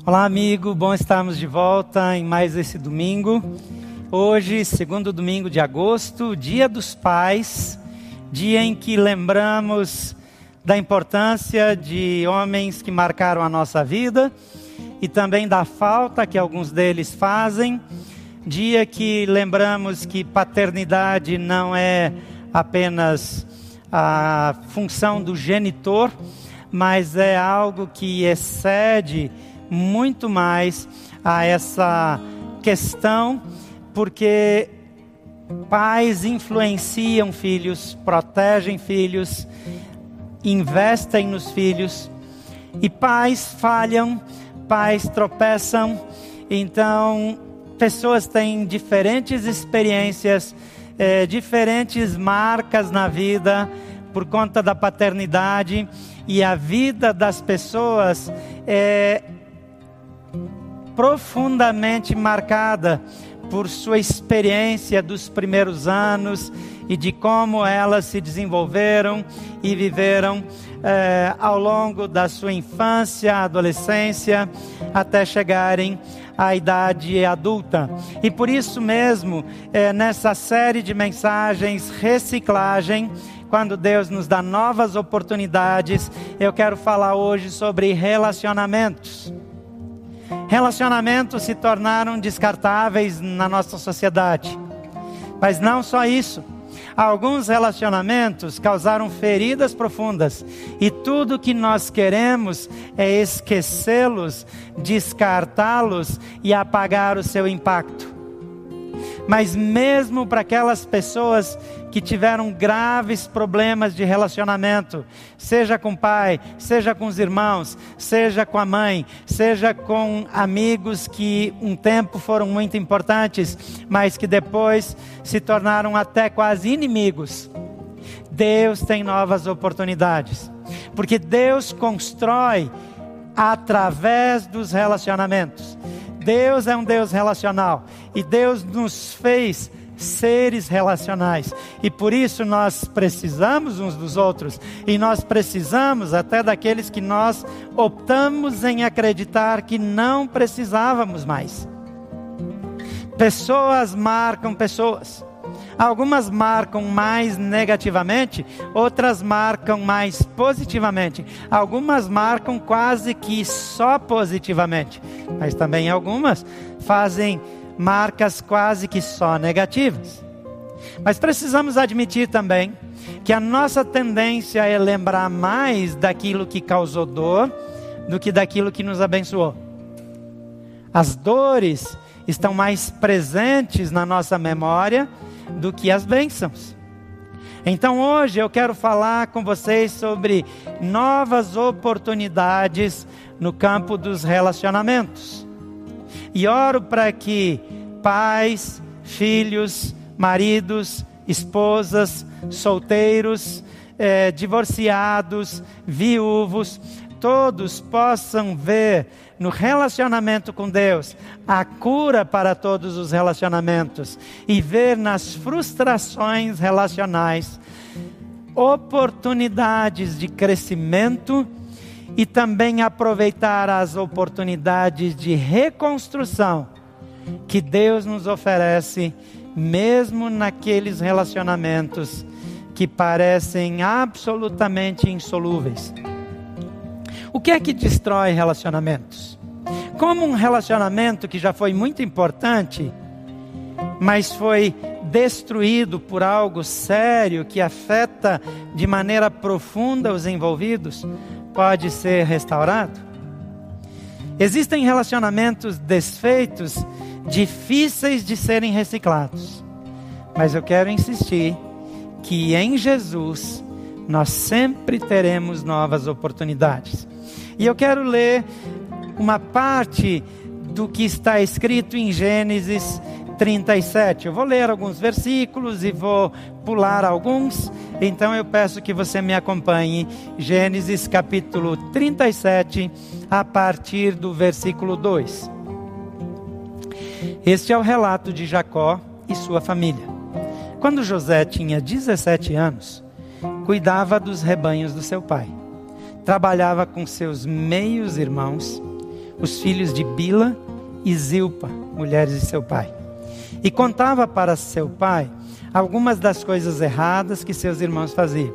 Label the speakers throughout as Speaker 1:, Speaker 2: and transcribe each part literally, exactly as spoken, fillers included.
Speaker 1: Olá, amigo, bom estarmos de volta em mais esse domingo. Hoje, segundo domingo de agosto, Dia dos Pais, dia em que lembramos da importância de homens que marcaram a nossa vida e também da falta que alguns deles fazem. Dia que lembramos que paternidade não é apenas a função do genitor, mas é algo que excede muito mais a essa questão, porque pais influenciam filhos, protegem filhos, investem nos filhos, e pais falham, pais tropeçam. Então, pessoas têm diferentes experiências, eh, diferentes marcas na vida por conta da paternidade, e a vida das pessoas é profundamente marcada por sua experiência dos primeiros anos e de como elas se desenvolveram e viveram eh, ao longo da sua infância, adolescência, até chegarem à idade adulta. E por isso mesmo, eh, nessa série de mensagens Reciclagem, quando Deus nos dá novas oportunidades, eu quero falar hoje sobre relacionamentos. Relacionamentos se tornaram descartáveis na nossa sociedade. Mas não só isso. Alguns relacionamentos causaram feridas profundas. E tudo que nós queremos é esquecê-los, descartá-los e apagar o seu impacto. Mas mesmo para aquelas pessoas que tiveram graves problemas de relacionamento, seja com o pai, seja com os irmãos, seja com a mãe, seja com amigos que um tempo foram muito importantes, mas que depois se tornaram até quase inimigos, Deus tem novas oportunidades, porque Deus constrói através dos relacionamentos. Deus é um Deus relacional, e Deus nos fez seres relacionais, e por isso nós precisamos uns dos outros, e nós precisamos até daqueles que nós optamos em acreditar que não precisávamos mais. Pessoas marcam pessoas. Algumas marcam mais negativamente, outras marcam mais positivamente. Algumas marcam quase que só positivamente, mas também algumas fazem marcas quase que só negativas. Mas precisamos admitir também que a nossa tendência é lembrar mais daquilo que causou dor do que daquilo que nos abençoou. As dores estão mais presentes na nossa memória do que as bênçãos. Então hoje eu quero falar com vocês sobre novas oportunidades no campo dos relacionamentos. E oro para que pais, filhos, maridos, esposas, solteiros, eh, divorciados, viúvos, todos possam ver no relacionamento com Deus a cura para todos os relacionamentos, e ver nas frustrações relacionais oportunidades de crescimento, e também aproveitar as oportunidades de reconstrução que Deus nos oferece, mesmo naqueles relacionamentos que parecem absolutamente insolúveis. O que é que destrói relacionamentos? Como um relacionamento que já foi muito importante, mas foi destruído por algo sério que afeta de maneira profunda os envolvidos, pode ser restaurado? Existem relacionamentos desfeitos, difíceis de serem reciclados. Mas eu quero insistir que em Jesus nós sempre teremos novas oportunidades. E eu quero ler uma parte do que está escrito em Gênesis trinta e sete. Eu vou ler alguns versículos e vou pular alguns. Então eu peço que você me acompanhe. Gênesis capítulo trinta e sete, a partir do versículo dois. Este é o relato de Jacó e sua família. Quando José tinha dezessete anos, cuidava dos rebanhos do seu pai. Trabalhava com seus meios irmãos, os filhos de Bila e Zilpa, mulheres de seu pai. E contava para seu pai algumas das coisas erradas que seus irmãos faziam.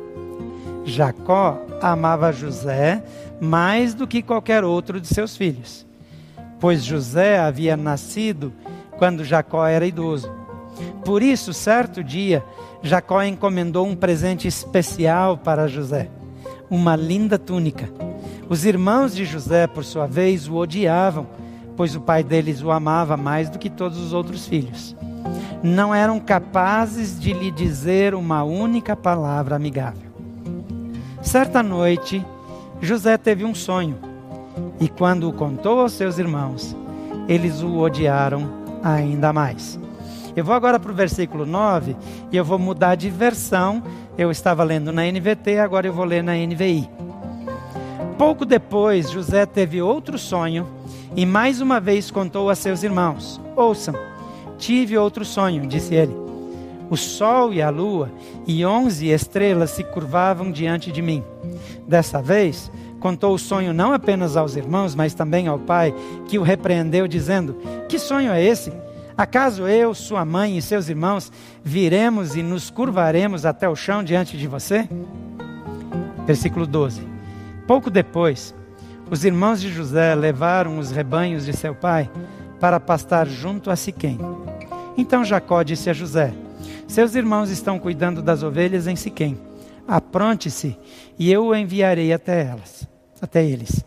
Speaker 1: Jacó amava José mais do que qualquer outro de seus filhos, pois José havia nascido quando Jacó era idoso. Por isso, certo dia, Jacó encomendou um presente especial para José, uma linda túnica. Os irmãos de José, por sua vez, o odiavam, pois o pai deles o amava mais do que todos os outros filhos. Não eram capazes de lhe dizer uma única palavra amigável. Certa noite, José teve um sonho, e quando o contou aos seus irmãos, eles o odiaram ainda mais. Eu vou agora para o versículo nove, e eu vou mudar de versão. Eu estava lendo na N V T, agora eu vou ler na N V I. Pouco depois, José teve outro sonho, e mais uma vez contou a seus irmãos. Ouçam, tive outro sonho, disse ele. O sol e a lua e onze estrelas se curvavam diante de mim. Dessa vez, contou o sonho não apenas aos irmãos, mas também ao pai, que o repreendeu, dizendo: que sonho é esse? Acaso eu, sua mãe e seus irmãos viremos e nos curvaremos até o chão diante de você? Versículo doze. Pouco depois, os irmãos de José levaram os rebanhos de seu pai para pastar junto a Siquém. Então Jacó disse a José: seus irmãos estão cuidando das ovelhas em Siquém. Apronte-se e eu o enviarei até elas, até eles.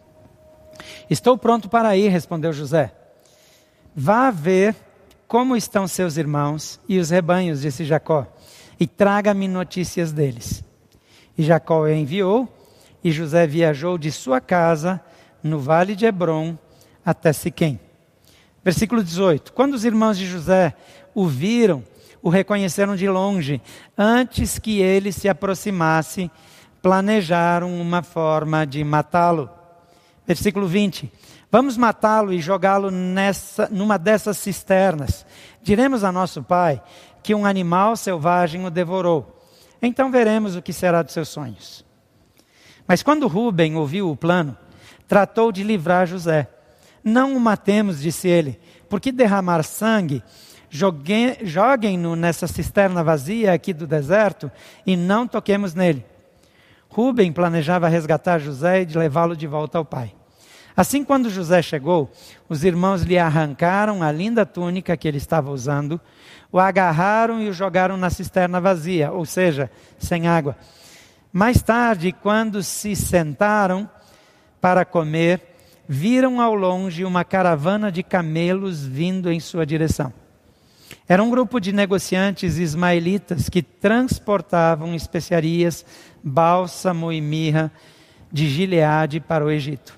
Speaker 1: Estou pronto para ir, respondeu José. Vá ver como estão seus irmãos e os rebanhos, disse Jacó, e traga-me notícias deles. E Jacó o enviou, e José viajou de sua casa no vale de Hebrom até Siquém. Versículo dezoito. Quando os irmãos de José o viram, o reconheceram de longe. Antes que ele se aproximasse, planejaram uma forma de matá-lo. Versículo vinte. Vamos matá-lo e jogá-lo nessa, numa dessas cisternas. Diremos a nosso pai que um animal selvagem o devorou. Então veremos o que será dos seus sonhos. Mas quando Rúben ouviu o plano, tratou de livrar José. Não o matemos, disse ele, porque derramar sangue, joguem, joguem-no nessa cisterna vazia aqui do deserto e não toquemos nele. Rúben planejava resgatar José e de levá-lo de volta ao pai. Assim, quando José chegou, os irmãos lhe arrancaram a linda túnica que ele estava usando, o agarraram e o jogaram na cisterna vazia, ou seja, sem água. Mais tarde, quando se sentaram para comer, viram ao longe uma caravana de camelos vindo em sua direção. Era um grupo de negociantes ismaelitas que transportavam especiarias, bálsamo e mirra de Gileade para o Egito.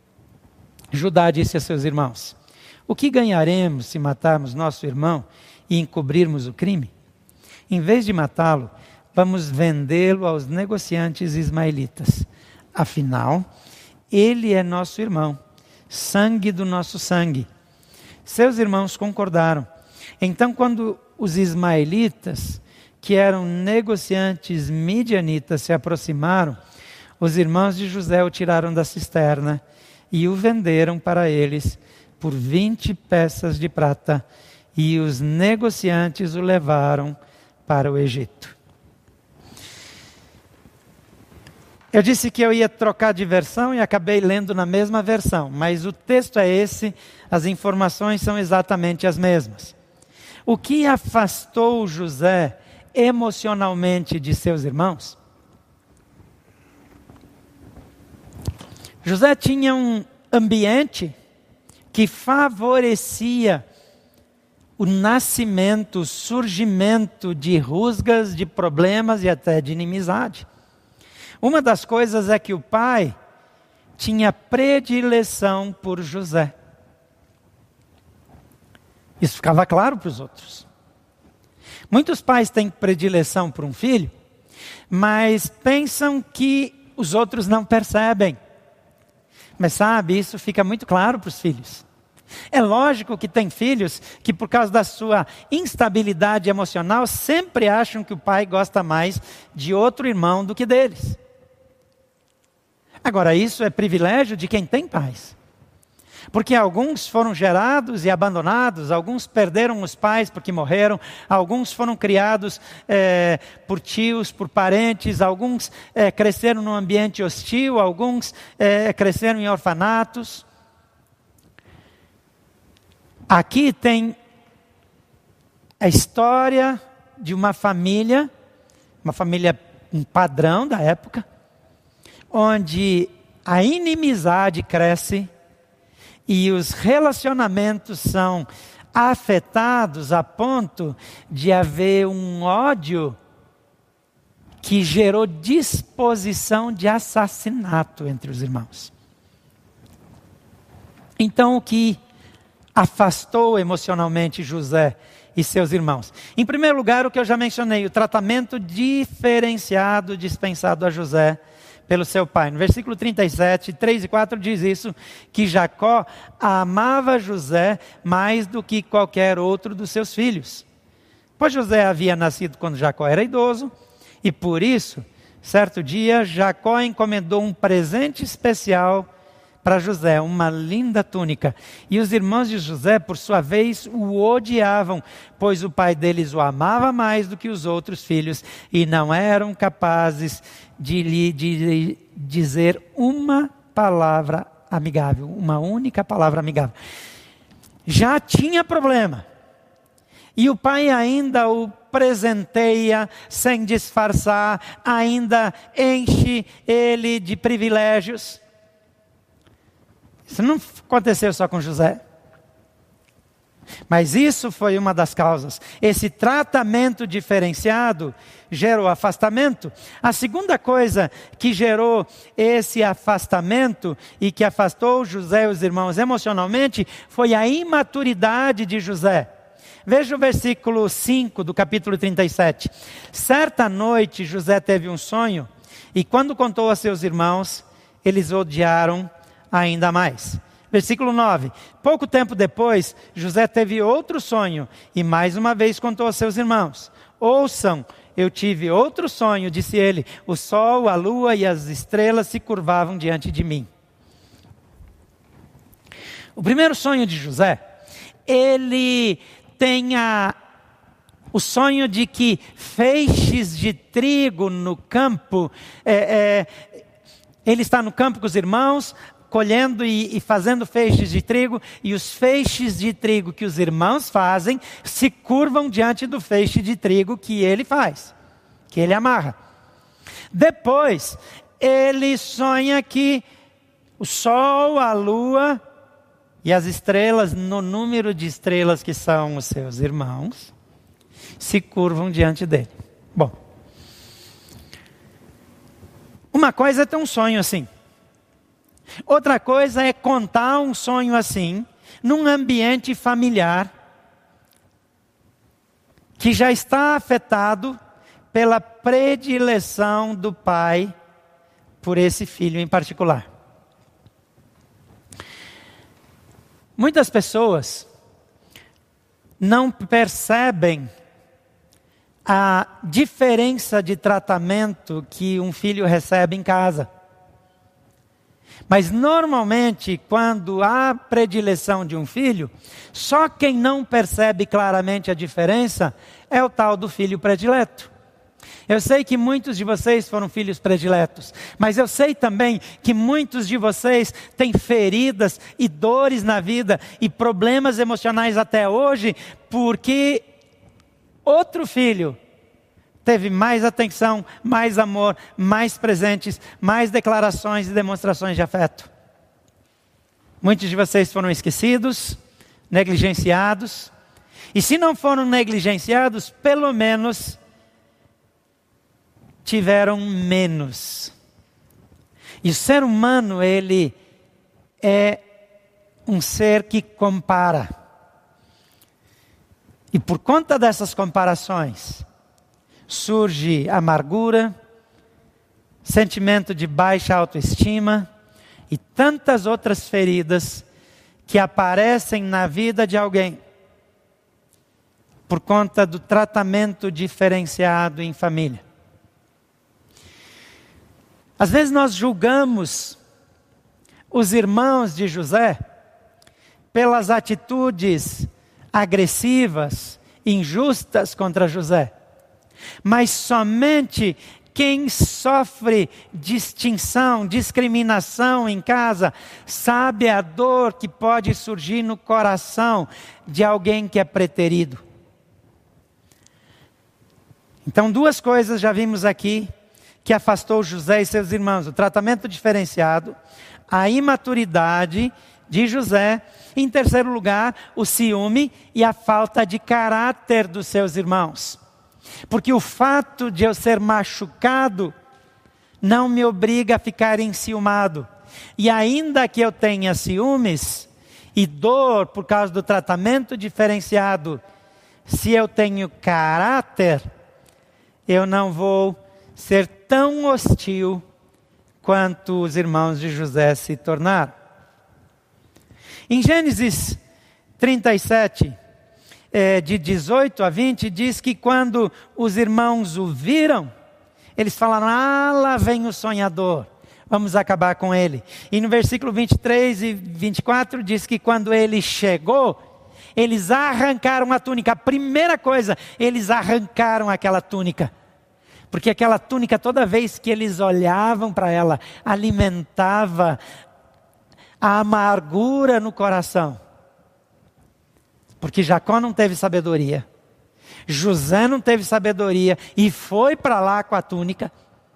Speaker 1: Judá disse a seus irmãos: o que ganharemos se matarmos nosso irmão e encobrirmos o crime? Em vez de matá-lo, vamos vendê-lo aos negociantes ismaelitas. Afinal, ele é nosso irmão, sangue do nosso sangue. Seus irmãos concordaram. Então, quando os ismaelitas, que eram negociantes midianitas, se aproximaram, os irmãos de José o tiraram da cisterna e o venderam para eles por vinte peças de prata, e os negociantes o levaram para o Egito. Eu disse que eu ia trocar de versão e acabei lendo na mesma versão, mas o texto é esse, as informações são exatamente as mesmas. O que afastou José emocionalmente de seus irmãos? José tinha um ambiente que favorecia o nascimento, o surgimento de rusgas, de problemas e até de inimizade. Uma das coisas é que o pai tinha predileção por José. Isso ficava claro para os outros. Muitos pais têm predileção por um filho, mas pensam que os outros não percebem. Mas sabe, isso fica muito claro para os filhos. É lógico que tem filhos que, por causa da sua instabilidade emocional, sempre acham que o pai gosta mais de outro irmão do que deles. Agora, isso é privilégio de quem tem pais. Porque alguns foram gerados e abandonados, alguns perderam os pais porque morreram, alguns foram criados é, por tios, por parentes, alguns é, cresceram num ambiente hostil, alguns é, cresceram em orfanatos. Aqui tem a história de uma família, uma família um padrão da época, onde a inimizade cresce e os relacionamentos são afetados a ponto de haver um ódio que gerou disposição de assassinato entre os irmãos. Então, o que afastou emocionalmente José e seus irmãos? Em primeiro lugar, o que eu já mencionei, o tratamento diferenciado dispensado a José pelo seu pai. No versículo trinta e sete, três e quatro diz isso, que Jacó amava José mais do que qualquer outro dos seus filhos. Pois José havia nascido quando Jacó era idoso, e por isso, certo dia, Jacó encomendou um presente especial para José, uma linda túnica. E os irmãos de José, por sua vez, o odiavam, pois o pai deles o amava mais do que os outros filhos, e não eram capazes de lhe de dizer uma palavra amigável, uma única palavra amigável. Já tinha problema. E o pai ainda o presenteia sem disfarçar, ainda enche ele de privilégios. Isso não aconteceu só com José. Mas isso foi uma das causas. Esse tratamento diferenciado gerou afastamento. A segunda coisa que gerou esse afastamento e que afastou José e os irmãos emocionalmente foi a imaturidade de José. Veja o versículo cinco do capítulo trinta e sete. Certa noite José teve um sonho e quando contou a seus irmãos, eles odiaram ainda mais. Versículo nove. Pouco tempo depois, José teve outro sonho e mais uma vez contou a seus irmãos. Ouçam, eu tive outro sonho, disse ele. O sol, a lua e as estrelas se curvavam diante de mim. O primeiro sonho de José, ele tem a, o sonho de que feixes de trigo no campo, é, é, ele está no campo com os irmãos, colhendo e, e fazendo feixes de trigo, e os feixes de trigo que os irmãos fazem, se curvam diante do feixe de trigo que ele faz, que ele amarra. Depois, ele sonha que o sol, a lua e as estrelas, no número de estrelas que são os seus irmãos, se curvam diante dele. Bom, uma coisa é ter um sonho assim. Outra coisa é contar um sonho assim, num ambiente familiar, que já está afetado pela predileção do pai por esse filho em particular. Muitas pessoas não percebem a diferença de tratamento que um filho recebe em casa. Mas normalmente, quando há predileção de um filho, só quem não percebe claramente a diferença é o tal do filho predileto. Eu sei que muitos de vocês foram filhos prediletos, mas eu sei também que muitos de vocês têm feridas e dores na vida e problemas emocionais até hoje, porque outro filho teve mais atenção, mais amor, mais presentes, mais declarações e demonstrações de afeto. Muitos de vocês foram esquecidos, negligenciados, e se não foram negligenciados, pelo menos tiveram menos. E o ser humano, ele é um ser que compara. E por conta dessas comparações, surge amargura, sentimento de baixa autoestima e tantas outras feridas que aparecem na vida de alguém por conta do tratamento diferenciado em família. Às vezes nós julgamos os irmãos de José pelas atitudes agressivas, injustas contra José. Mas somente quem sofre distinção, discriminação em casa, sabe a dor que pode surgir no coração de alguém que é preterido. Então, duas coisas já vimos aqui que afastou José e seus irmãos: o tratamento diferenciado, a imaturidade de José, em terceiro lugar, o ciúme e a falta de caráter dos seus irmãos. Porque o fato de eu ser machucado não me obriga a ficar enciumado. E ainda que eu tenha ciúmes e dor por causa do tratamento diferenciado, se eu tenho caráter, eu não vou ser tão hostil quanto os irmãos de José se tornaram. Em Gênesis trinta e sete, é, de dezoito a vinte, diz que quando os irmãos o viram, eles falaram: ah, lá vem o sonhador, vamos acabar com ele. E no versículo vinte e três e vinte e quatro diz que quando ele chegou, eles arrancaram a túnica. A primeira coisa, eles arrancaram aquela túnica. Porque aquela túnica, toda vez que eles olhavam para ela, alimentava a amargura no coração. Porque Jacó não teve sabedoria, José não teve sabedoria e foi para lá com a túnica.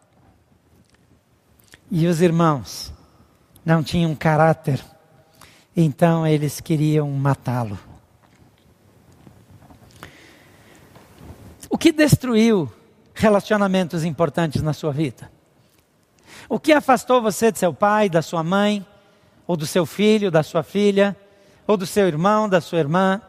Speaker 1: E os irmãos não tinham caráter, então eles queriam matá-lo. O que destruiu relacionamentos importantes na sua vida? O que afastou você de seu pai, da sua mãe, ou do seu filho, da sua filha, ou do seu irmão, da sua irmã?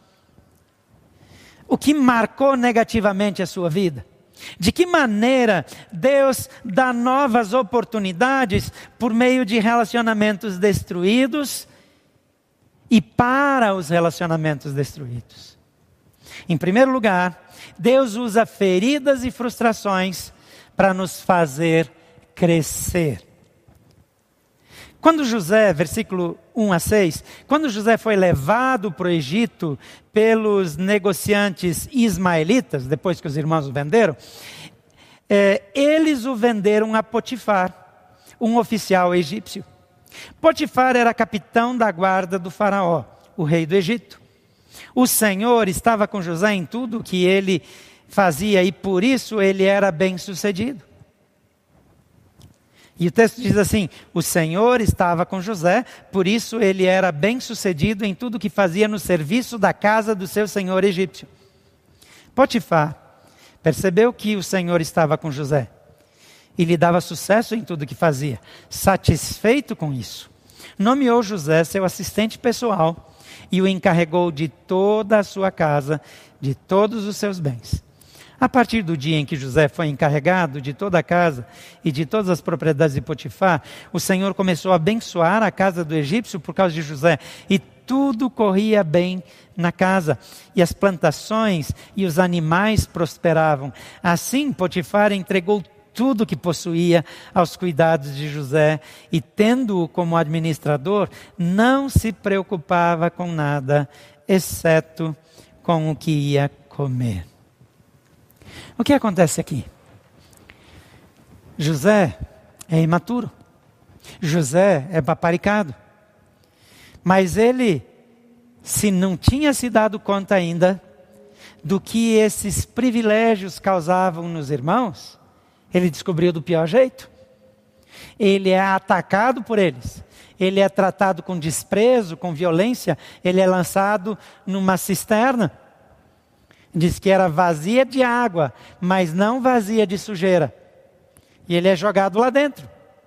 Speaker 1: O que marcou negativamente a sua vida? De que maneira Deus dá novas oportunidades por meio de relacionamentos destruídos e para os relacionamentos destruídos? Em primeiro lugar, Deus usa feridas e frustrações para nos fazer crescer. Quando José, versículo um a seis, quando José foi levado para o Egito pelos negociantes ismaelitas, depois que os irmãos o venderam, é, eles o venderam a Potifar, um oficial egípcio. Potifar era capitão da guarda do faraó, o rei do Egito. O Senhor estava com José em tudo que ele fazia e por isso ele era bem-sucedido. E o texto diz assim: o Senhor estava com José, por isso ele era bem-sucedido em tudo que fazia no serviço da casa do seu senhor egípcio. Potifar percebeu que o Senhor estava com José e lhe dava sucesso em tudo que fazia. Satisfeito com isso, nomeou José seu assistente pessoal e o encarregou de toda a sua casa, de todos os seus bens. A partir do dia em que José foi encarregado de toda a casa e de todas as propriedades de Potifar, o Senhor começou a abençoar a casa do egípcio por causa de José. E tudo corria bem na casa. E as plantações e os animais prosperavam. Assim, Potifar entregou tudo que possuía aos cuidados de José. E tendo-o como administrador, não se preocupava com nada, exceto com o que ia comer. O que acontece aqui? José é imaturo. José é paparicado. Mas ele, se não tinha se dado conta ainda do que esses privilégios causavam nos irmãos, ele descobriu do pior jeito. Ele é atacado por eles. Ele é tratado com desprezo, com violência. Ele é lançado numa cisterna. Diz que era vazia de água, mas não vazia de sujeira. E ele é jogado lá dentro.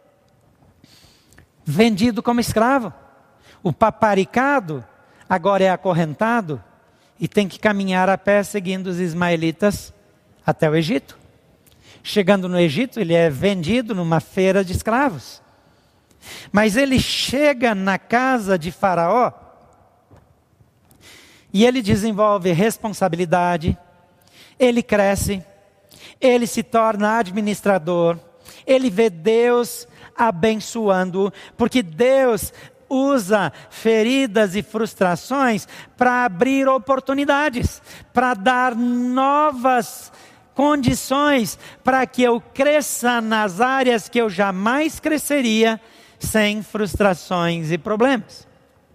Speaker 1: Vendido como escravo. O paparicado agora é acorrentado e tem que caminhar a pé seguindo os ismaelitas até o Egito. Chegando no Egito, ele é vendido numa feira de escravos. Mas ele chega na casa de Faraó e ele desenvolve responsabilidade, ele cresce, ele se torna administrador, ele vê Deus abençoando-o, porque Deus usa feridas e frustrações para abrir oportunidades, para dar novas condições para que eu cresça nas áreas que eu jamais cresceria sem frustrações e problemas.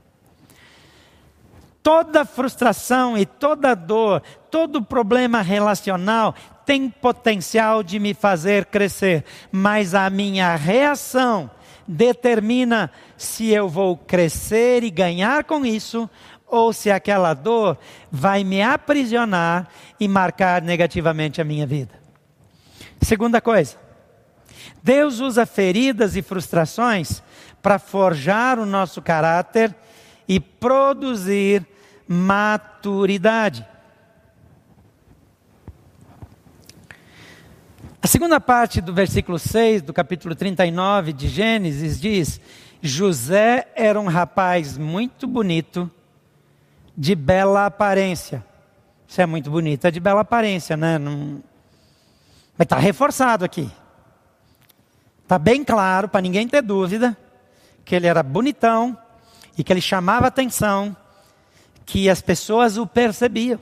Speaker 1: Toda frustração e toda dor, todo problema relacional tem potencial de me fazer crescer, mas a minha reação determina se eu vou crescer e ganhar com isso, ou se aquela dor vai me aprisionar e marcar negativamente a minha vida. Segunda coisa, Deus usa feridas e frustrações para forjar o nosso caráter e produzir maturidade. A segunda parte do versículo seis, do capítulo trinta e nove de Gênesis, diz: José era um rapaz muito bonito, de bela aparência. Isso é muito bonito, é de bela aparência, né? Não... Mas está reforçado aqui. Está bem claro, para ninguém ter dúvida, que ele era bonitão e que ele chamava atenção, que as pessoas o percebiam.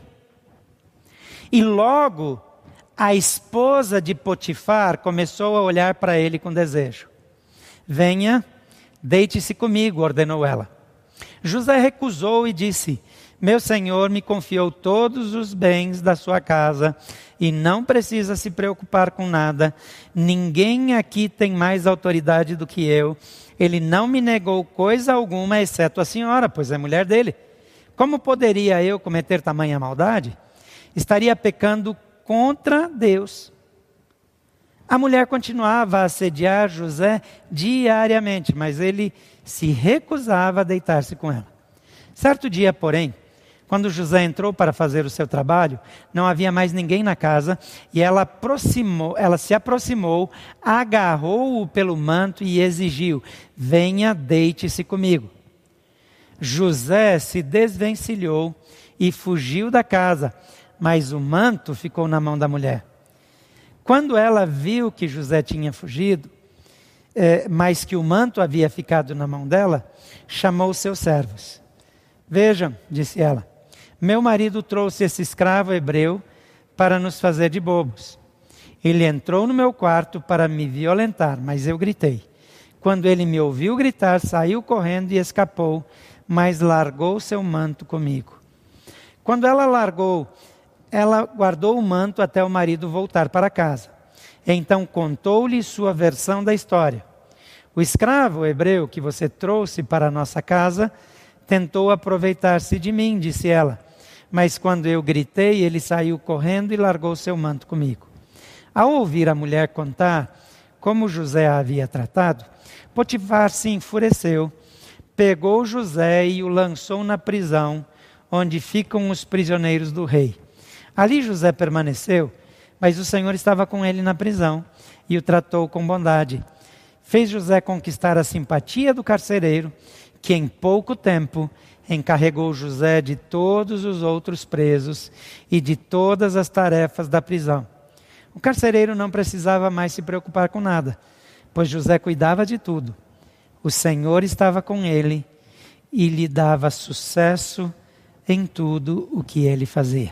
Speaker 1: E logo, a esposa de Potifar começou a olhar para ele com desejo. Venha, deite-se comigo, ordenou ela. José recusou e disse: meu senhor me confiou todos os bens da sua casa e não precisa se preocupar com nada. Ninguém aqui tem mais autoridade do que eu. Ele não me negou coisa alguma, exceto a senhora, pois é mulher dele. Como poderia eu cometer tamanha maldade? Estaria pecando contra Deus. A mulher continuava a assediar José diariamente, mas ele se recusava a deitar-se com ela. Certo dia, porém, quando José entrou para fazer o seu trabalho, não havia mais ninguém na casa, e ela, aproximou, ela se aproximou, agarrou-o pelo manto e exigiu: venha, deite-se comigo. José se desvencilhou e fugiu da casa, mas o manto ficou na mão da mulher. Quando ela viu que José tinha fugido, eh, mas que o manto havia ficado na mão dela, chamou seus servos. Vejam, disse ela, meu marido trouxe esse escravo hebreu para nos fazer de bobos. Ele entrou no meu quarto para me violentar, mas eu gritei. Quando ele me ouviu gritar, saiu correndo e escapou, mas largou seu manto comigo. Quando ela largou, ela guardou o manto até o marido voltar para casa. Então contou-lhe sua versão da história. O escravo hebreu que você trouxe para a nossa casa tentou aproveitar-se de mim, disse ela. Mas quando eu gritei, ele saiu correndo e largou seu manto comigo. Ao ouvir a mulher contar como José a havia tratado, Potifar se enfureceu, pegou José e o lançou na prisão, onde ficam os prisioneiros do rei. Ali José permaneceu, mas o Senhor estava com ele na prisão e o tratou com bondade. Fez José conquistar a simpatia do carcereiro, que em pouco tempo encarregou José de todos os outros presos e de todas as tarefas da prisão. O carcereiro não precisava mais se preocupar com nada, pois José cuidava de tudo. O Senhor estava com ele e lhe dava sucesso em tudo o que ele fazia.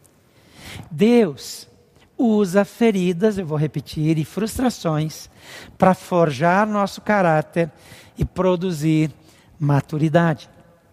Speaker 1: Deus usa feridas, eu vou repetir, e frustrações para forjar nosso caráter e produzir maturidade.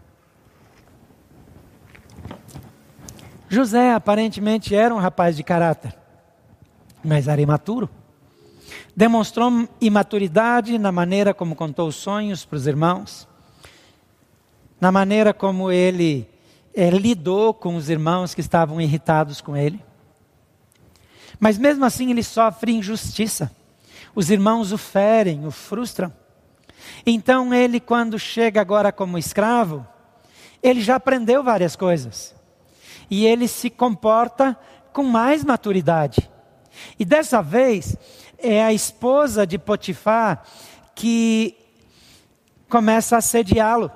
Speaker 1: José aparentemente era um rapaz de caráter, mas era imaturo. Demonstrou imaturidade na maneira como contou os sonhos para os irmãos, na maneira como ele é, lidou com os irmãos que estavam irritados com ele. Mas mesmo assim ele sofre injustiça. Os irmãos o ferem, o frustram. Então ele, quando chega agora como escravo, ele já aprendeu várias coisas. E ele se comporta com mais maturidade. E dessa vez, é a esposa de Potifar que começa a assediá-lo.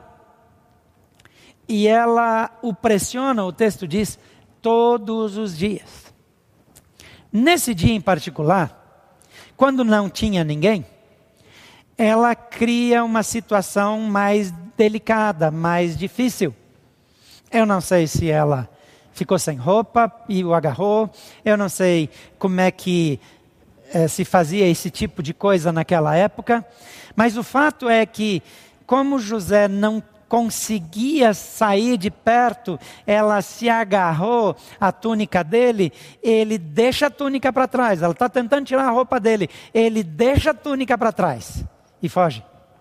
Speaker 1: E ela o pressiona, o texto diz, todos os dias. Nesse dia em particular, quando não tinha ninguém, ela cria uma situação mais delicada, mais difícil. Eu não sei se ela ficou sem roupa e o agarrou. Eu não sei como é que eh, se fazia esse tipo de coisa naquela época. Mas o fato é que, como José não conseguia sair de perto, ela se agarrou à túnica dele, ele deixa a túnica para trás. Ela está tentando tirar a roupa dele. Ele deixa a túnica para trás e foge.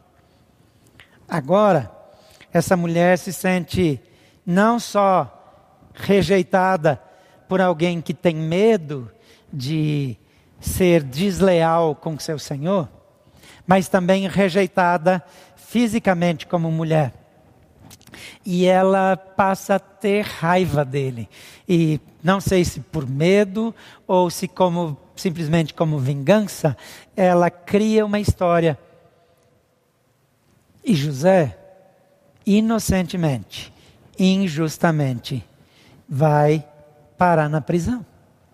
Speaker 1: Agora, essa mulher se sente não só rejeitada por alguém que tem medo de ser desleal com seu senhor, mas também rejeitada fisicamente como mulher. E ela passa a ter raiva dele. E não sei se por medo ou se como, simplesmente como vingança, ela cria uma história. E José, inocentemente, injustamente, vai parar na prisão.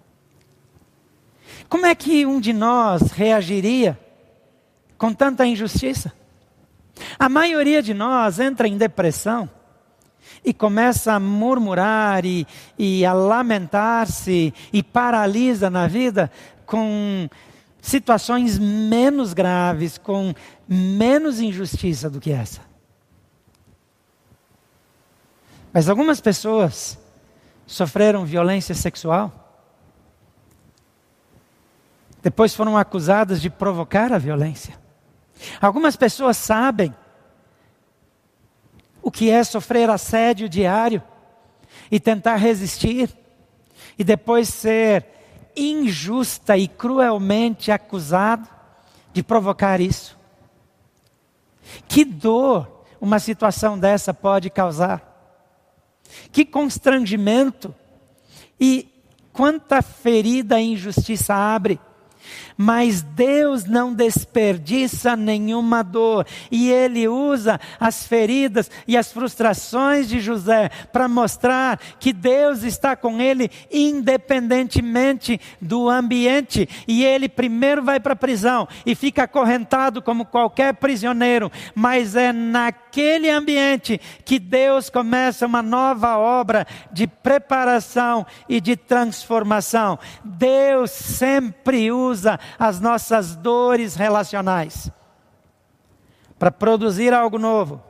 Speaker 1: Como é que um de nós reagiria com tanta injustiça? A maioria de nós entra em depressão e começa a murmurar e, e a lamentar-se e paralisa na vida com situações menos graves, com menos injustiça do que essa. Mas algumas pessoas sofreram violência sexual. Depois foram acusadas de provocar a violência. Algumas pessoas sabem o que é sofrer assédio diário e tentar resistir, e depois ser injusta e cruelmente acusado de provocar isso. Que dor uma situação dessa pode causar. Que constrangimento e quanta ferida e injustiça abre. Mas Deus não desperdiça nenhuma dor. E Ele usa as feridas e as frustrações de José para mostrar que Deus está com ele independentemente do ambiente. E ele primeiro vai para a prisão e fica acorrentado como qualquer prisioneiro. Mas é naquele ambiente que Deus começa uma nova obra de preparação e de transformação. Deus sempre usa as nossas dores relacionais para produzir algo novo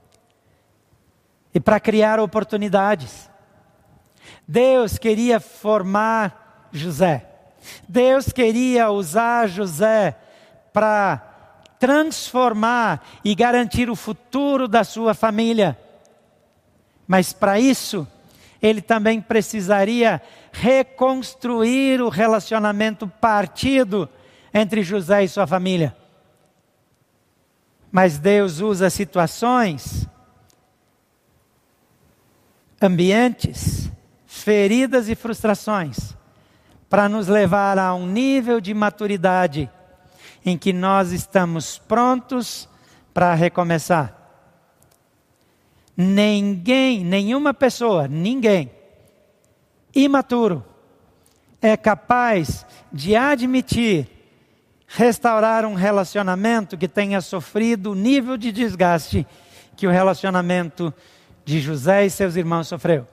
Speaker 1: e para criar oportunidades. Deus queria formar José. Deus queria usar José para transformar e garantir o futuro da sua família. Mas para isso, ele também precisaria reconstruir o relacionamento partido entre José e sua família. Mas Deus usa situações, ambientes, feridas e frustrações para nos levar a um nível de maturidade em que nós estamos prontos para recomeçar. Ninguém, nenhuma pessoa, ninguém imaturo é capaz de admitir restaurar um relacionamento que tenha sofrido o nível de desgaste que o relacionamento de José e seus irmãos sofreu.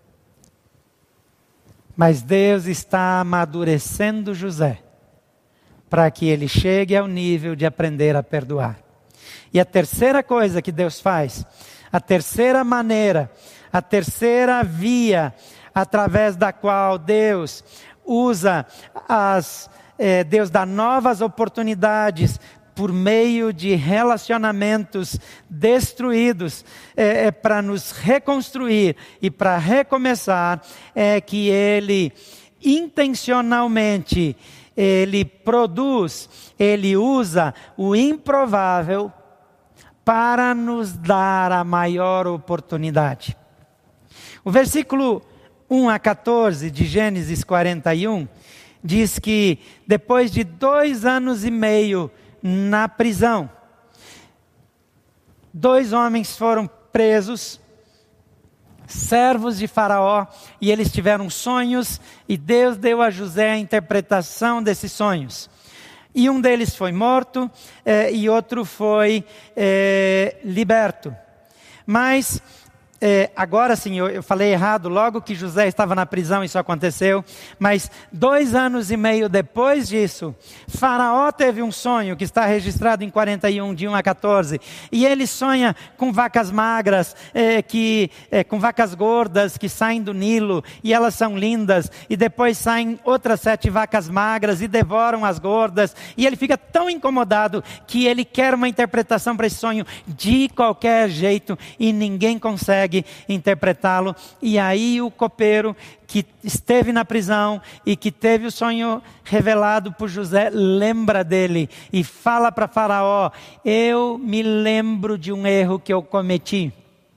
Speaker 1: Mas Deus está amadurecendo José para que ele chegue ao nível de aprender a perdoar. E a terceira coisa que Deus faz, a terceira maneira, a terceira via através da qual Deus usa as, eh, Deus dá novas oportunidades por meio de relacionamentos destruídos, é, é para nos reconstruir e para recomeçar, é que Ele intencionalmente, Ele produz, Ele usa o improvável para nos dar a maior oportunidade. O versículo um a quatorze de Gênesis quarenta e um diz que depois de dois anos e meio na prisão, dois homens foram presos, servos de Faraó, e eles tiveram sonhos, e Deus deu a José a interpretação desses sonhos. E um deles foi morto, eh, e outro foi eh, liberto. Mas É, agora sim, eu, eu falei errado, logo que José estava na prisão isso aconteceu, mas dois anos e meio depois disso, Faraó teve um sonho que está registrado em quarenta e um, de um a quatorze, e ele sonha com vacas magras, é, que, é, com vacas gordas que saem do Nilo, e elas são lindas, e depois saem outras sete vacas magras e devoram as gordas, e ele fica tão incomodado que ele quer uma interpretação para esse sonho de qualquer jeito, e ninguém consegue interpretá-lo. E aí o copeiro que esteve na prisão e que teve o sonho revelado por José lembra dele e fala para Faraó: eu me lembro de um erro que eu cometi.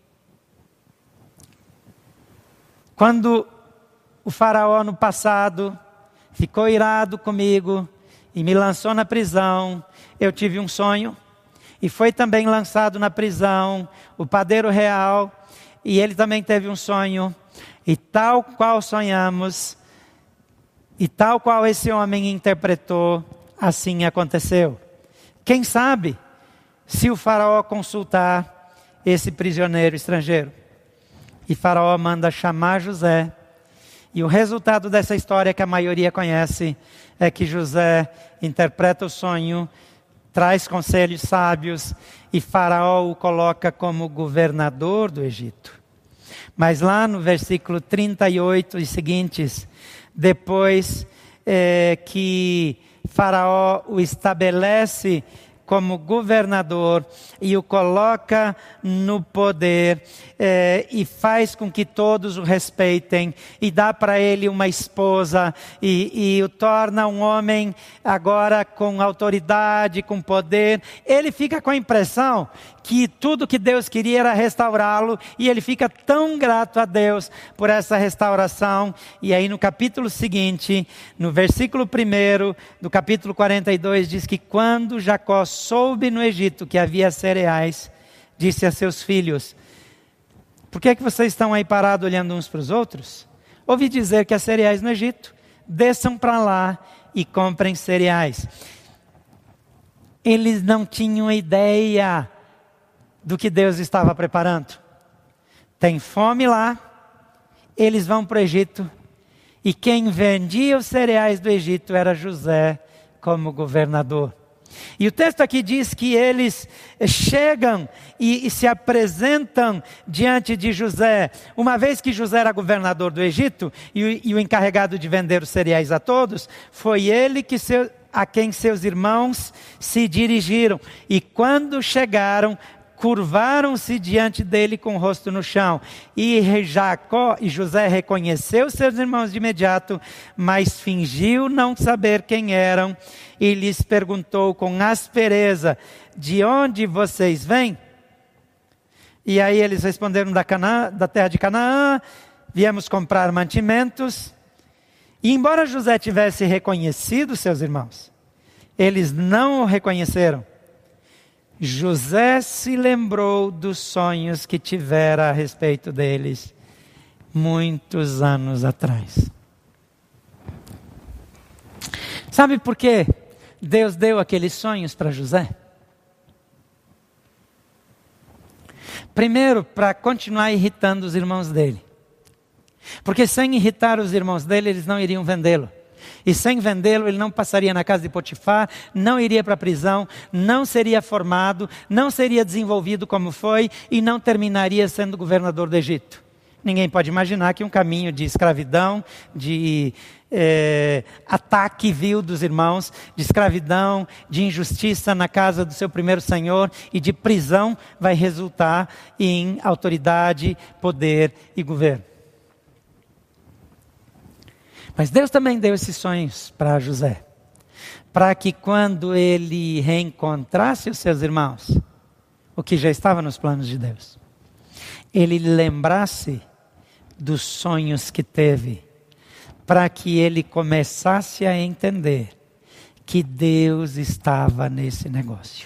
Speaker 1: Quando o Faraó no passado ficou irado comigo e me lançou na prisão, eu tive um sonho, e foi também lançado na prisão o padeiro real, e ele também teve um sonho, e tal qual sonhamos, e tal qual esse homem interpretou, assim aconteceu. Quem sabe se o Faraó consultar esse prisioneiro estrangeiro? E Faraó manda chamar José, e o resultado dessa história que a maioria conhece é que José interpreta o sonho, traz conselhos sábios, e Faraó o coloca como governador do Egito. Mas lá no versículo trinta e oito e seguintes, depois é, que Faraó o estabelece como governador e o coloca no poder, é, e faz com que todos o respeitem, e dá para ele uma esposa, e, e o torna um homem agora com autoridade, com poder. Ele fica com a impressão que tudo que Deus queria era restaurá-lo, e ele fica tão grato a Deus por essa restauração. E aí no capítulo seguinte, no versículo primeiro do capítulo quarenta e dois, diz que quando Jacó soube no Egito que havia cereais, disse a seus filhos: por que é que vocês estão aí parados olhando uns para os outros? Ouvi dizer que há cereais no Egito, desçam para lá e comprem cereais. Eles não tinham ideia do que Deus estava preparando. Tem fome lá, eles vão para o Egito, e quem vendia os cereais do Egito era José como governador. E o texto aqui diz que eles chegam e, e se apresentam diante de José. Uma vez que José era governador do Egito e, e o encarregado de vender os cereais a todos, foi ele que seu, a quem seus irmãos se dirigiram. E quando chegaram, curvaram-se diante dele com o rosto no chão. E Jacó e José reconheceu seus irmãos de imediato, mas fingiu não saber quem eram, e lhes perguntou com aspereza: de onde vocês vêm? E aí eles responderam: da, Canaã, da terra de Canaã, viemos comprar mantimentos. E embora José tivesse reconhecido seus irmãos, eles não o reconheceram. José se lembrou dos sonhos que tivera a respeito deles muitos anos atrás. Sabe por quê Deus deu aqueles sonhos para José? Primeiro, para continuar irritando os irmãos dele. Porque sem irritar os irmãos dele, eles não iriam vendê-lo. E sem vendê-lo, ele não passaria na casa de Potifar, não iria para a prisão, não seria formado, não seria desenvolvido como foi, e não terminaria sendo governador do Egito. Ninguém pode imaginar que um caminho de escravidão, de é, ataque vil dos irmãos, de escravidão, de injustiça na casa do seu primeiro senhor e de prisão vai resultar em autoridade, poder e governo. Mas Deus também deu esses sonhos para José, para que quando ele reencontrasse os seus irmãos, o que já estava nos planos de Deus, ele lembrasse dos sonhos que teve, para que ele começasse a entender que Deus estava nesse negócio.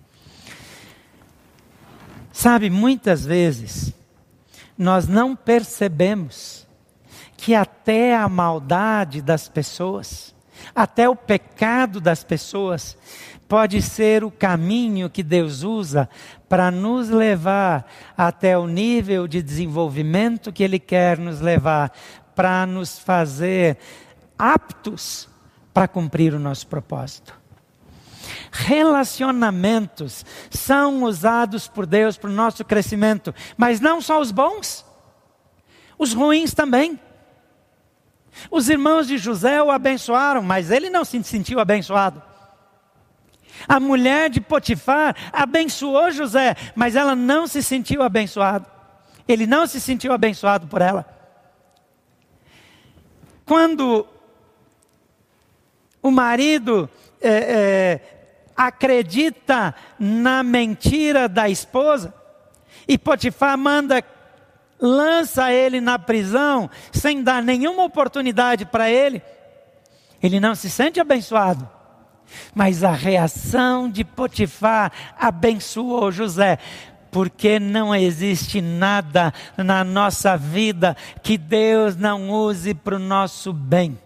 Speaker 1: Sabe, muitas vezes nós não percebemos que até a maldade das pessoas, até o pecado das pessoas, pode ser o caminho que Deus usa para nos levar até o nível de desenvolvimento que Ele quer nos levar, para nos fazer aptos para cumprir o nosso propósito. Relacionamentos são usados por Deus para o nosso crescimento, mas não só os bons, os ruins também. Os irmãos de José o abençoaram, mas ele não se sentiu abençoado. A mulher de Potifar abençoou José, mas ela não se sentiu abençoada. Ele não se sentiu abençoado por ela. Quando o marido é, é, acredita na mentira da esposa, e Potifar manda, lança ele na prisão, sem dar nenhuma oportunidade para ele, ele não se sente abençoado. Mas a reação de Potifar abençoou José, porque não existe nada na nossa vida que Deus não use para o nosso bem.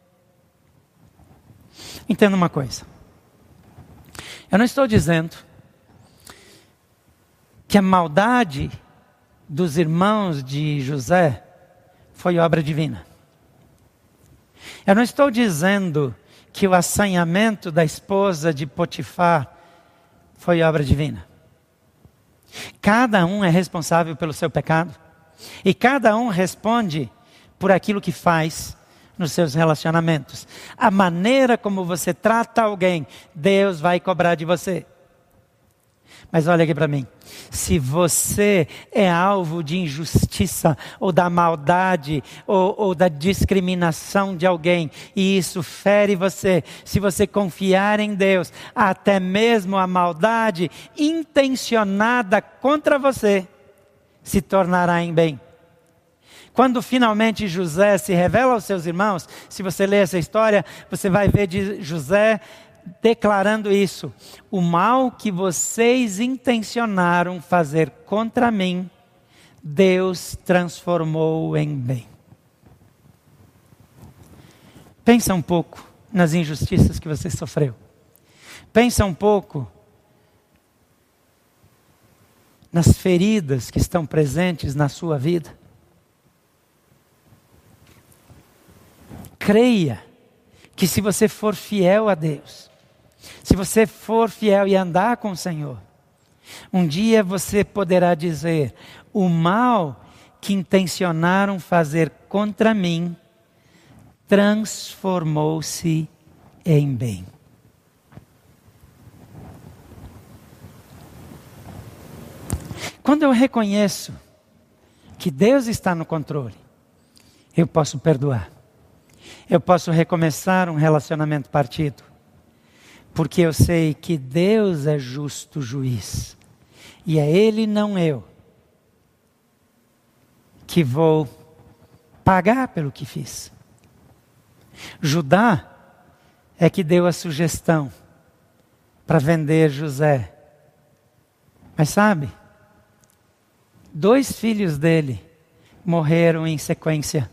Speaker 1: Entenda uma coisa, eu não estou dizendo que a maldade dos irmãos de José foi obra divina. Eu não estou dizendo que o assanhamento da esposa de Potifar foi obra divina. Cada um é responsável pelo seu pecado, e cada um responde por aquilo que faz nos seus relacionamentos. A maneira como você trata alguém, Deus vai cobrar de você. Mas olha aqui para mim, se você é alvo de injustiça, ou da maldade, ou, ou da discriminação de alguém, e isso fere você, se você confiar em Deus, até mesmo a maldade intencionada contra você, se tornará em bem. Quando finalmente José se revela aos seus irmãos, se você ler essa história, você vai ver de José declarando isso: o mal que vocês intencionaram fazer contra mim, Deus transformou em bem. Pensa um pouco nas injustiças que você sofreu. Pensa um pouco nas feridas que estão presentes na sua vida. Creia que se você for fiel a Deus, se você for fiel e andar com o Senhor, um dia você poderá dizer: o mal que intencionaram fazer contra mim, transformou-se em bem. Quando eu reconheço que Deus está no controle, eu posso perdoar. Eu posso recomeçar um relacionamento partido, porque eu sei que Deus é justo juiz, e é Ele, não eu, que vou pagar pelo que fiz. Judá é que deu a sugestão para vender José. Mas sabe, dois filhos dele morreram em sequência.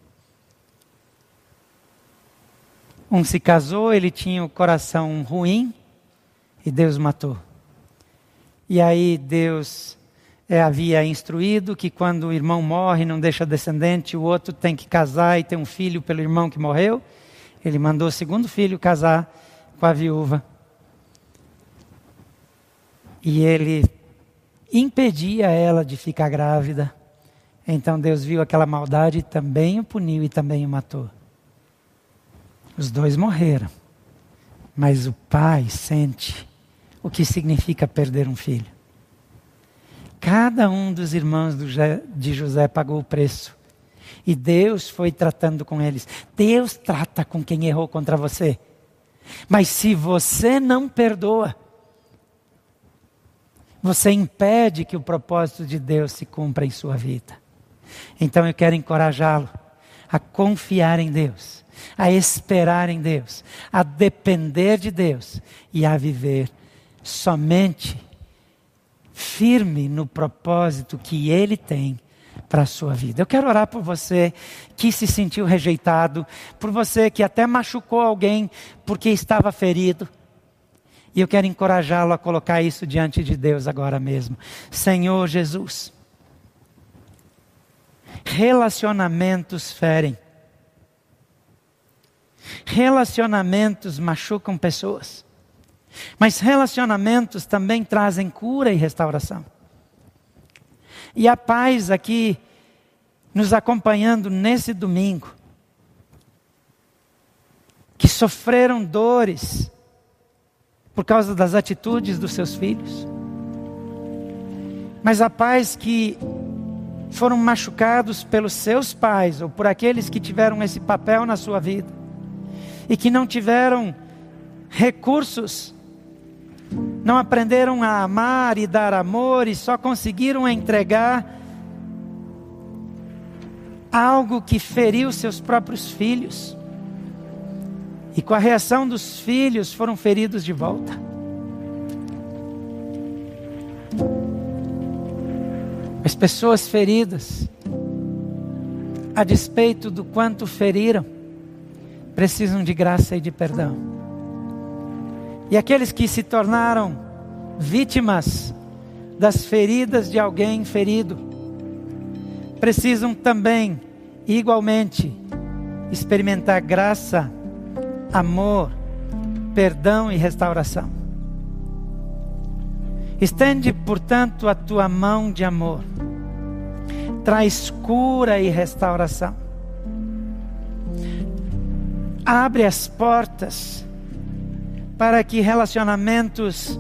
Speaker 1: Um se casou, ele tinha o coração ruim e Deus matou. E aí Deus é, havia instruído que quando o irmão morre, não deixa descendente, o outro tem que casar e ter um filho pelo irmão que morreu. Ele mandou o segundo filho casar com a viúva. E ele impedia ela de ficar grávida. Então Deus viu aquela maldade e também o puniu e também o matou. Os dois morreram, mas o pai sente o que significa perder um filho. Cada um dos irmãos de José pagou o preço, e Deus foi tratando com eles. Deus trata com quem errou contra você, mas se você não perdoa, você impede que o propósito de Deus se cumpra em sua vida. Então eu quero encorajá-lo a confiar em Deus, a esperar em Deus, a depender de Deus e a viver somente firme no propósito que Ele tem para a sua vida. Eu quero orar por você que se sentiu rejeitado, por você que até machucou alguém porque estava ferido. E eu quero encorajá-lo a colocar isso diante de Deus agora mesmo. Senhor Jesus, relacionamentos ferem. Relacionamentos machucam pessoas. Mas relacionamentos também trazem cura e restauração. E a paz aqui nos acompanhando nesse domingo, que sofreram dores por causa das atitudes dos seus filhos, mas a paz que foram machucados pelos seus pais ou por aqueles que tiveram esse papel na sua vida e que não tiveram recursos, não aprenderam a amar e dar amor e só conseguiram entregar algo que feriu seus próprios filhos. E com a reação dos filhos foram feridos de volta. As pessoas feridas, a despeito do quanto feriram, precisam de graça e de perdão. E aqueles que se tornaram vítimas das feridas de alguém ferido, precisam também, igualmente, experimentar graça, amor, perdão e restauração. Estende, portanto, a tua mão de amor. Traz cura e restauração. Abre as portas para que relacionamentos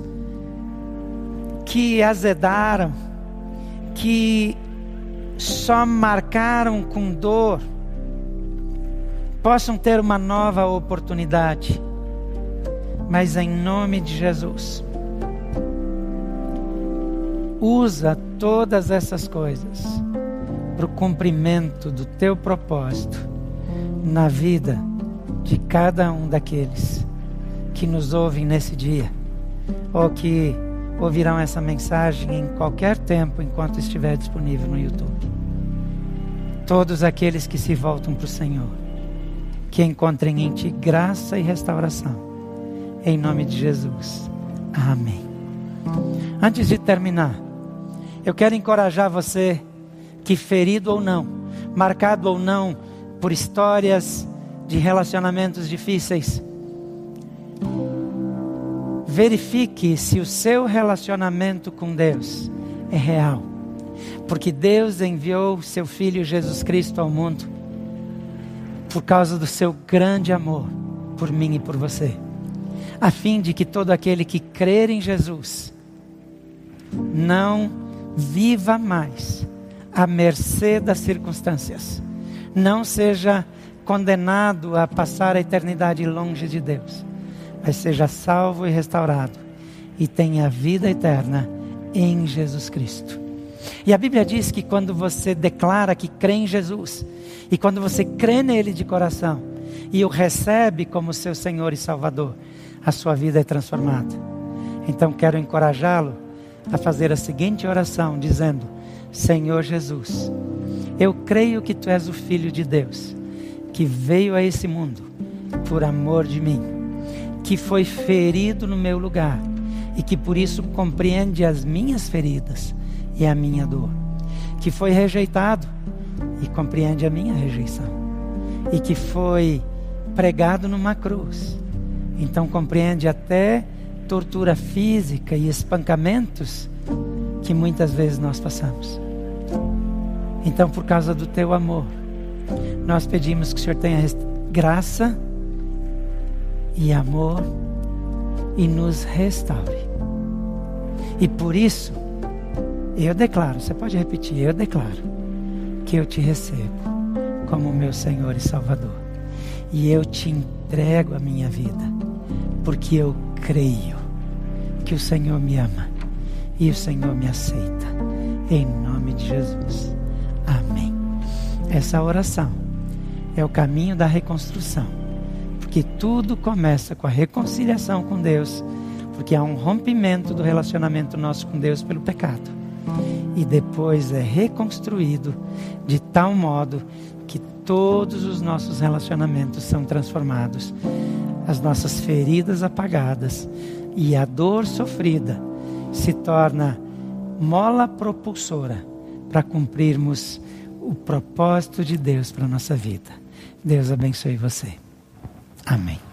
Speaker 1: que azedaram, que só marcaram com dor, possam ter uma nova oportunidade. Mas em nome de Jesus, usa todas essas coisas para o cumprimento do teu propósito na vida de cada um daqueles que nos ouvem nesse dia, ou que ouvirão essa mensagem em qualquer tempo enquanto estiver disponível no YouTube. Todos aqueles que se voltam para o Senhor, que encontrem em Ti graça e restauração. Em nome de Jesus. Amém. Antes de terminar, eu quero encorajar você que, ferido ou não, marcado ou não por histórias de relacionamentos difíceis, verifique se o seu relacionamento com Deus é real. Porque Deus enviou seu Filho Jesus Cristo ao mundo por causa do seu grande amor por mim e por você, a fim de que todo aquele que crer em Jesus não viva mais à mercê das circunstâncias, não seja condenado a passar a eternidade longe de Deus, mas seja salvo e restaurado e tenha vida eterna em Jesus Cristo. E a Bíblia diz que quando você declara que crê em Jesus, e quando você crê nele de coração e o recebe como seu Senhor e Salvador, a sua vida é transformada. Então quero encorajá-lo a fazer a seguinte oração, dizendo: Senhor Jesus, eu creio que Tu és o Filho de Deus, que veio a esse mundo por amor de mim, que foi ferido no meu lugar e que por isso compreende as minhas feridas e a minha dor, que foi rejeitado e compreende a minha rejeição, e que foi pregado numa cruz, então compreende até tortura física e espancamentos que muitas vezes nós passamos. Então, por causa do Teu amor, nós pedimos que o Senhor tenha graça e amor e nos restaure. E por isso eu declaro, você pode repetir, eu declaro que eu Te recebo como meu Senhor e Salvador, e eu Te entrego a minha vida, porque eu creio que o Senhor me ama e o Senhor me aceita, em nome de Jesus. Amém. Essa oração é o caminho da reconstrução, porque tudo começa com a reconciliação com Deus, porque há um rompimento do relacionamento nosso com Deus pelo pecado, e depois é reconstruído de tal modo que todos os nossos relacionamentos são transformados, as nossas feridas apagadas, E a dor sofrida se torna mola propulsora para cumprirmos o propósito de Deus para a nossa vida. Deus abençoe você. Amém.